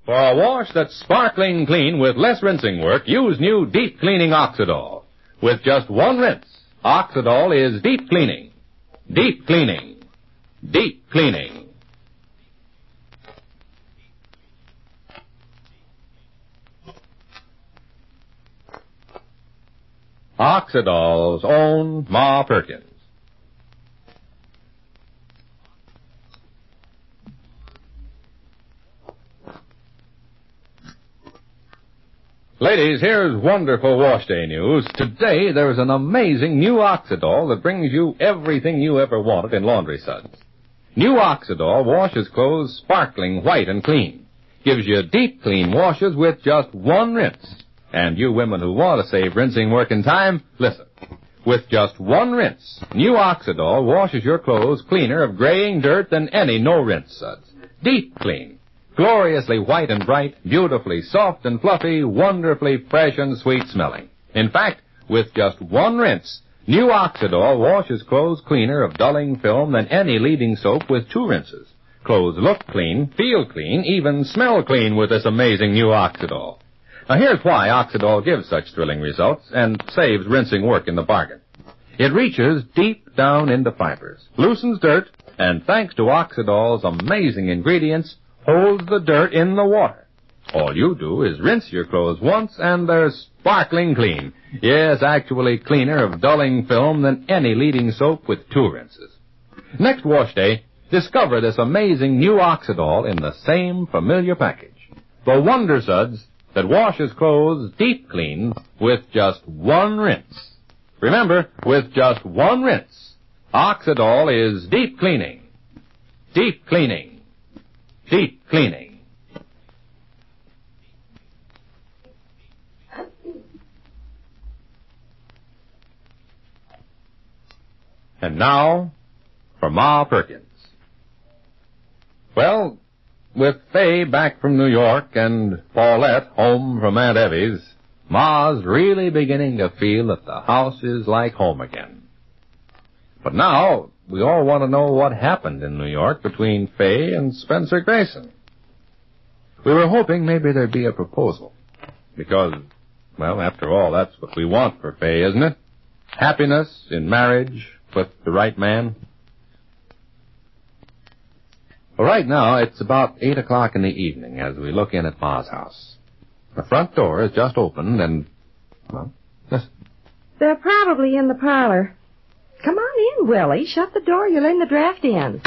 For a wash that's sparkling clean with less rinsing work, use new Deep Cleaning Oxidol. With just one rinse, Oxidol is deep cleaning. Deep cleaning. Deep cleaning. Oxidol's own Ma Perkins. Ladies, here's wonderful wash day news. Today, there's an amazing new Oxidol that brings you everything you ever wanted in laundry suds. New Oxidol washes clothes sparkling white and clean. Gives you deep clean washes with just one rinse. And you women who want to save rinsing work and time, listen. With just one rinse, new Oxidol washes your clothes cleaner of graying dirt than any no-rinse suds. Deep clean. Gloriously white and bright, beautifully soft and fluffy, wonderfully fresh and sweet-smelling. In fact, with just one rinse, new Oxidol washes clothes cleaner of dulling film than any leading soap with two rinses. Clothes look clean, feel clean, even smell clean with this amazing new Oxidol. Now here's why Oxidol gives such thrilling results and saves rinsing work in the bargain. It reaches deep down into fibers, loosens dirt, and thanks to Oxidol's amazing ingredients, holds the dirt in the water. All you do is rinse your clothes once and they're sparkling clean. Yes, actually cleaner of dulling film than any leading soap with two rinses. Next wash day, discover this amazing new Oxidol in the same familiar package. The Wonder Suds that washes clothes deep clean with just one rinse. Remember, with just one rinse, Oxidol is deep cleaning. Deep cleaning. Deep cleaning. And now, for Ma Perkins. Well, with Fay back from New York and Paulette home from Aunt Evie's, Ma's really beginning to feel that the house is like home again. But now, we all want to know what happened in New York between Fay and Spencer Grayson. We were hoping maybe there'd be a proposal. Because, well, after all, that's what we want for Fay, isn't it? Happiness in marriage with the right man. Well, right now, it's about 8 o'clock in the evening as we look in at Ma's house. The front door is just opened and, well, listen. They're probably in the parlor. Come on in, Willie. Shut the door. You'll let the draft in.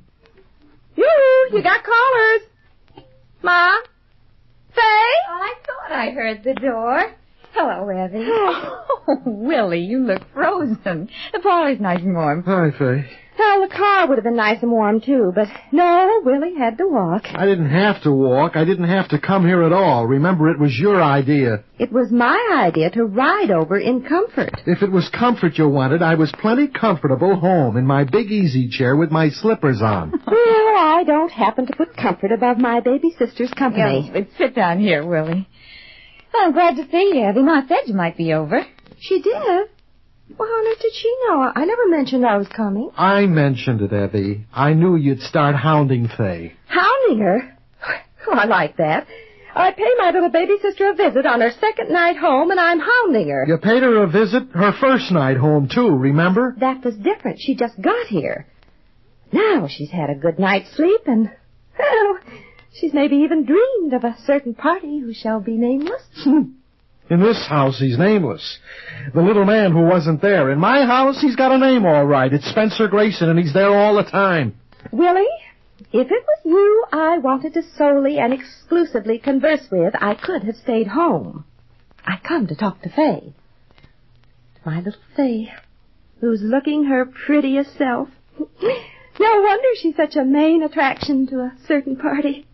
You got callers. Ma? Faye? I thought I heard the door. Hello, Evie. Oh, Willie, you look frozen. The parlor's nice and warm. Hi, Faye. Well, the car would have been nice and warm, too, but no, Willie had to walk. I didn't have to walk. I didn't have to come here at all. Remember, it was your idea. It was my idea to ride over in comfort. If it was comfort you wanted, I was plenty comfortable home in my big easy chair with my slippers on. Well, I don't happen to put comfort above my baby sister's company. Yes, sit down here, Willie. Well, I'm glad to see you, Evie. Ma said you might be over. She did? Well, how on earth did she know? I never mentioned I was coming. I mentioned it, Evie. I knew you'd start hounding Faye. Hounding her? Oh, I like that. I pay my little baby sister a visit on her second night home, and I'm hounding her. You paid her a visit her first night home, too, remember? That was different. She just got here. Now she's had a good night's sleep, and, well, she's maybe even dreamed of a certain party who shall be nameless. In this house, he's nameless. The little man who wasn't there. In my house, he's got a name all right. It's Spencer Grayson, and he's there all the time. Willie, if it was you I wanted to solely and exclusively converse with, I could have stayed home. I come to talk to Faye. My little Faye, who's looking her prettiest self. No wonder she's such a main attraction to a certain party.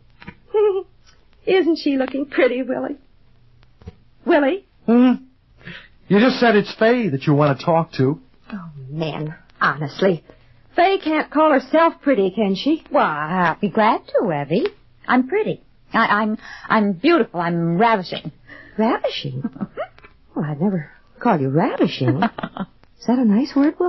Isn't she looking pretty, Willie? Willie? You just said it's Faye that you want to talk to. Oh, man, honestly. Faye can't call herself pretty, can she? Well, I'll be glad to, Evie. I'm pretty. I'm beautiful. I'm ravishing. Ravishing? Well, I'd never call you ravishing. Is that a nice word, Willie?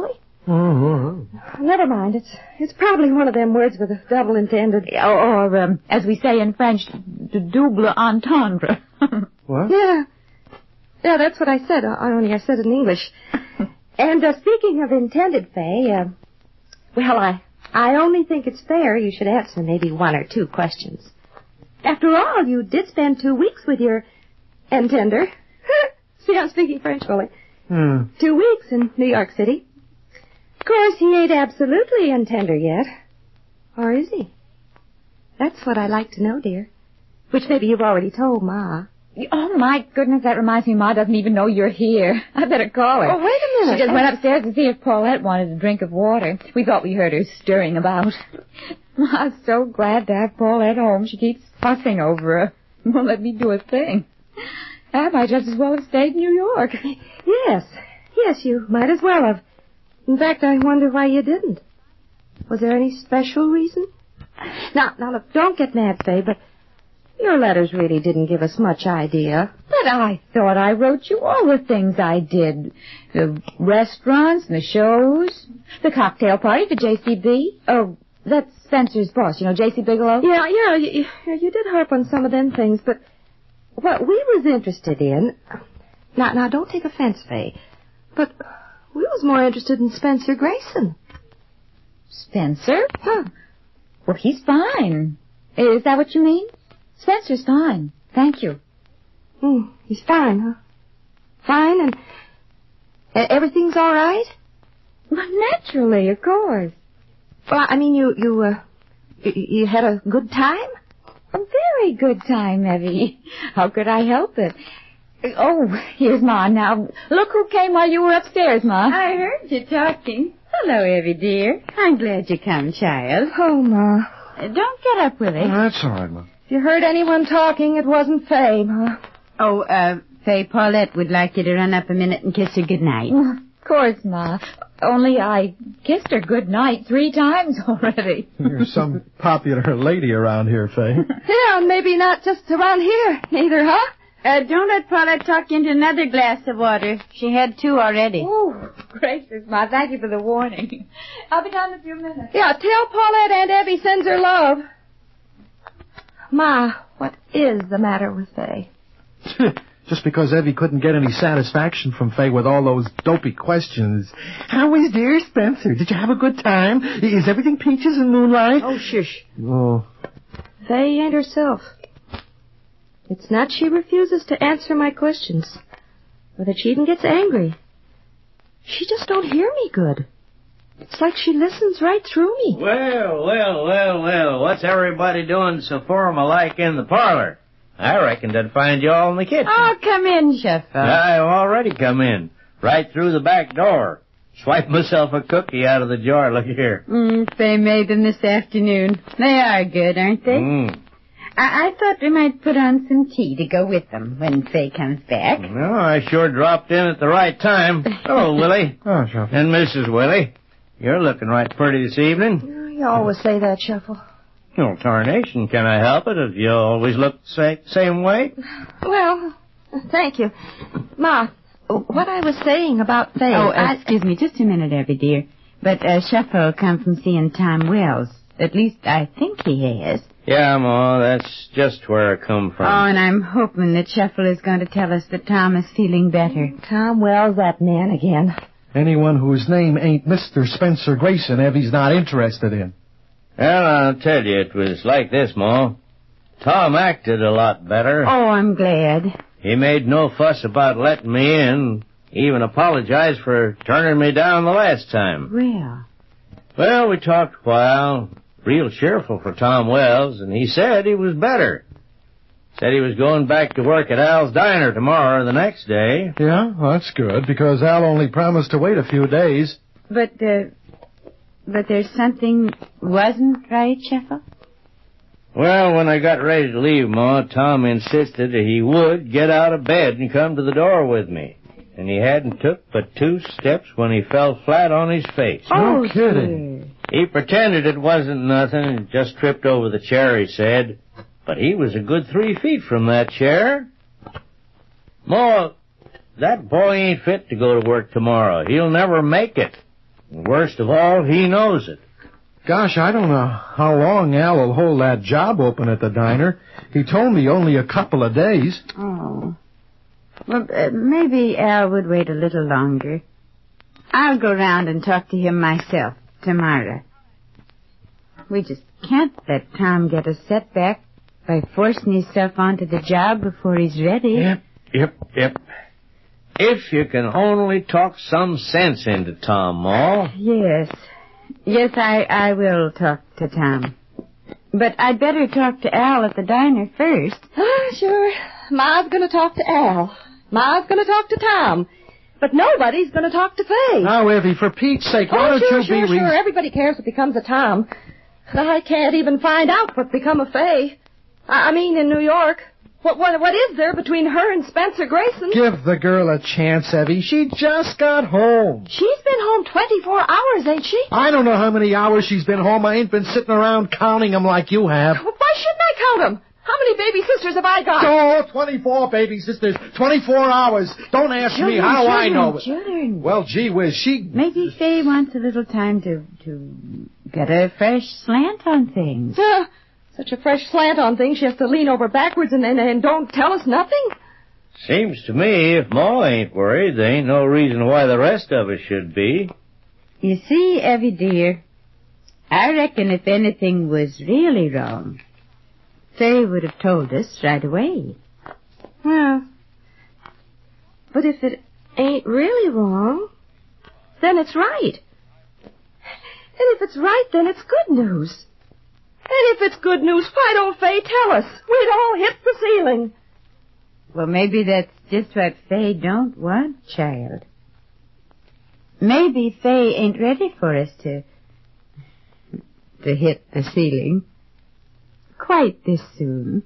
Never mind. It's probably one of them words with a double intended. Or as we say in French, de double entendre. What? Yeah. Yeah, that's what I said. Only I said it in English. And speaking of intended, Faye, well, I only think it's fair you should answer maybe one or two questions. After all, you did spend 2 weeks with your intender. See, I'm speaking French, Willie. 2 weeks in New York City. Of course, he ain't absolutely intender yet. Or is he? That's what I'd like to know, dear. Which maybe you've already told Ma. Oh, my goodness, that reminds me Ma doesn't even know you're here. I better call her. Oh, wait a minute. She just went upstairs to see if Paulette wanted a drink of water. We thought we heard her stirring about. Ma's so glad to have Paulette home. She keeps fussing over her. Won't let me do a thing. I might just as well have stayed in New York. Yes, you might as well have. In fact, I wonder why you didn't. Was there any special reason? Now, look, don't get mad, Faye, but your letters really didn't give us much idea. But I thought I wrote you all the things I did. The restaurants and the shows. The cocktail party for JCB. Oh, that's Spencer's boss, J.C. Bigelow. Yeah, you did harp on some of them things, but what we was interested in... Now, don't take offense, Faye, but we was more interested in Spencer Grayson. Spencer? Huh. Well, he's fine. Is that what you mean? Spencer's fine. Thank you. He's fine, huh? Fine, and everything's all right? Well, naturally, of course. Well, I mean, you had a good time? A very good time, Evie. How could I help it? Oh, here's Ma now. Look who came while you were upstairs, Ma. I heard you talking. Hello, Evie, dear. I'm glad you come, child. Oh, Ma. Don't get up, Willie. That's all right, Ma. If you heard anyone talking, it wasn't Faye, Ma. Oh, Faye, Paulette would like you to run up a minute and kiss her good night. Of course, Ma. Only I kissed her good night 3 times already. You're some popular lady around here, Faye. Yeah, and maybe not just around here, neither, huh? Don't let Paulette talk you into another glass of water. She had 2 already. Oh, gracious, Ma. Thank you for the warning. I'll be down in a few minutes. Yeah, tell Paulette Aunt Evie sends her love. Ma, what is the matter with Faye? Just because Evie couldn't get any satisfaction from Faye with all those dopey questions. How is dear Spencer? Did you have a good time? Is everything peaches and moonlight? Oh, shush. Oh. Faye ain't herself. It's not she refuses to answer my questions, or that she even gets angry. She just don't hear me good. It's like she listens right through me. Well, what's everybody doing so formal-like in the parlor? I reckoned I'd find you all in the kitchen. Oh, come in, Sheffield. I've already come in, right through the back door. Swiped myself a cookie out of the jar. Look here. Faye made them this afternoon. They are good, aren't they? I thought we might put on some tea to go with them when Faye comes back. Well, I sure dropped in at the right time. Hello, Willie. Oh, Shuffle. And Mrs. Willie. You're looking right pretty this evening. You always say that, Shuffle. Oh, tarnation, can I help it if you always look the same way? Well, thank you. Ma, what I was saying about Faye... Oh, excuse me, just a minute, Evie, dear. But Shuffle come from seeing Tom Wells. At least I think he has. Yeah, Ma, that's just where I come from. Oh, and I'm hoping that Shuffle is going to tell us that Tom is feeling better. Tom Wells, that man again. Anyone whose name ain't Mr. Spencer Grayson, Evie's not interested in. Well, I'll tell you, it was like this, Ma. Tom acted a lot better. Oh, I'm glad. He made no fuss about letting me in, even apologized for turning me down the last time. Well, we talked a while, real cheerful for Tom Wells, and he said he was better. Said he was going back to work at Al's Diner tomorrow or the next day. Yeah, well, that's good, because Al only promised to wait a few days. But there's something wasn't right, Shuffle? Well, when I got ready to leave, Ma, Tom insisted that he would get out of bed and come to the door with me. And he hadn't took but 2 steps when he fell flat on his face. No kidding. He pretended it wasn't nothing and just tripped over the chair, he said. But he was a good 3 feet from that chair. Ma, that boy ain't fit to go to work tomorrow. He'll never make it. Worst of all, he knows it. Gosh, I don't know how long Al will hold that job open at the diner. He told me only a couple of days. Oh. Well, maybe Al would wait a little longer. I'll go round and talk to him myself tomorrow. We just can't let Tom get a setback by forcing himself onto the job before he's ready. Yep. If you can only talk some sense into Tom, Ma. Yes, I will talk to Tom. But I'd better talk to Al at the diner first. Sure. Ma's going to talk to Al. Ma's going to talk to Tom. But nobody's going to talk to Fay. Now, Evie, for Pete's sake, why don't you be... Sure. Everybody cares what becomes of Tom. I can't even find out what become of Fay. I mean, in New York. What is there between her and Spencer Grayson? Give the girl a chance, Evie. She just got home. She's been home 24 hours, ain't she? I don't know how many hours she's been home. I ain't been sitting around counting them like you have. Why shouldn't I count them? How many baby sisters have I got? Oh, 24 baby sisters. 24 hours. Don't ask me how I know it. Children. Well, gee whiz, Maybe Fay wants a little time to get a fresh slant on things. Such a fresh slant on things, she has to lean over backwards and don't tell us nothing? Seems to me if Ma ain't worried, there ain't no reason why the rest of us should be. You see, Evie dear, I reckon if anything was really wrong, Fay would have told us right away. Well, but if it ain't really wrong, then it's right. And if it's right, then it's good news. And if it's good news, why don't Fay tell us? We'd all hit the ceiling. Well, maybe that's just what Fay don't want, child. Maybe Fay ain't ready for us to hit the ceiling quite this soon.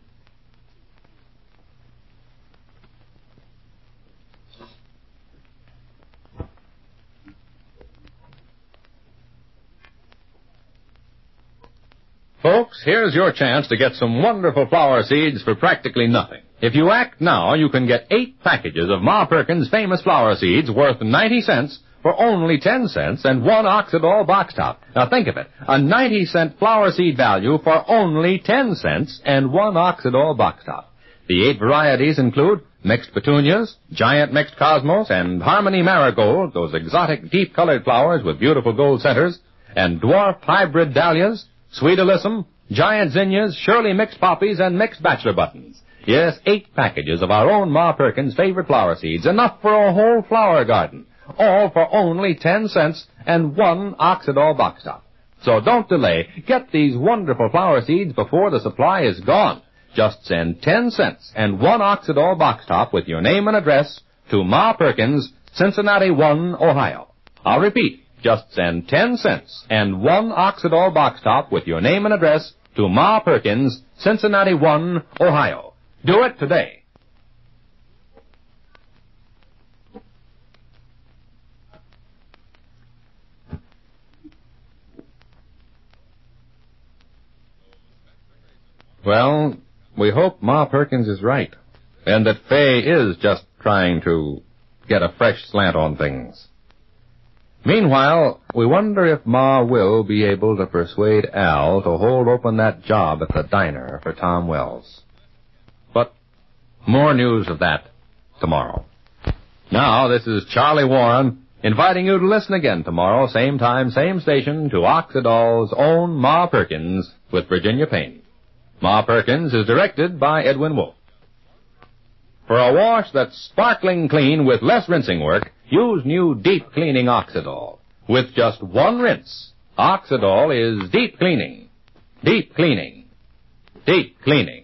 Folks, here's your chance to get some wonderful flower seeds for practically nothing. If you act now, you can get 8 packages of Ma Perkins' famous flower seeds worth 90 cents for only 10 cents and 1 Oxidol box top. Now think of it, a 90-cent flower seed value for only 10 cents and 1 Oxidol box top. The 8 varieties include mixed petunias, giant mixed cosmos, and harmony marigold, those exotic deep-colored flowers with beautiful gold centers, and dwarf hybrid dahlias, sweet alyssum, giant zinnias, Shirley mixed poppies, and mixed bachelor buttons. Yes, 8 packages of our own Ma Perkins' favorite flower seeds, enough for a whole flower garden, all for only 10 cents and 1 Oxidol box top. So don't delay. Get these wonderful flower seeds before the supply is gone. Just send 10 cents and 1 Oxidol box top with your name and address to Ma Perkins, Cincinnati 1, Ohio. I'll repeat. Just send 10 cents and 1 Oxidol box top with your name and address to Ma Perkins, Cincinnati 1, Ohio. Do it today. Well, we hope Ma Perkins is right, and that Fay is just trying to get a fresh slant on things. Meanwhile, we wonder if Ma will be able to persuade Al to hold open that job at the diner for Tom Wells. But more news of that tomorrow. Now, this is Charlie Warren inviting you to listen again tomorrow, same time, same station, to Oxidol's own Ma Perkins with Virginia Payne. Ma Perkins is directed by Edwin Wolfe. For a wash that's sparkling clean with less rinsing work, use new Deep Cleaning Oxidol. With just 1 rinse, Oxidol is deep cleaning. Deep cleaning. Deep cleaning.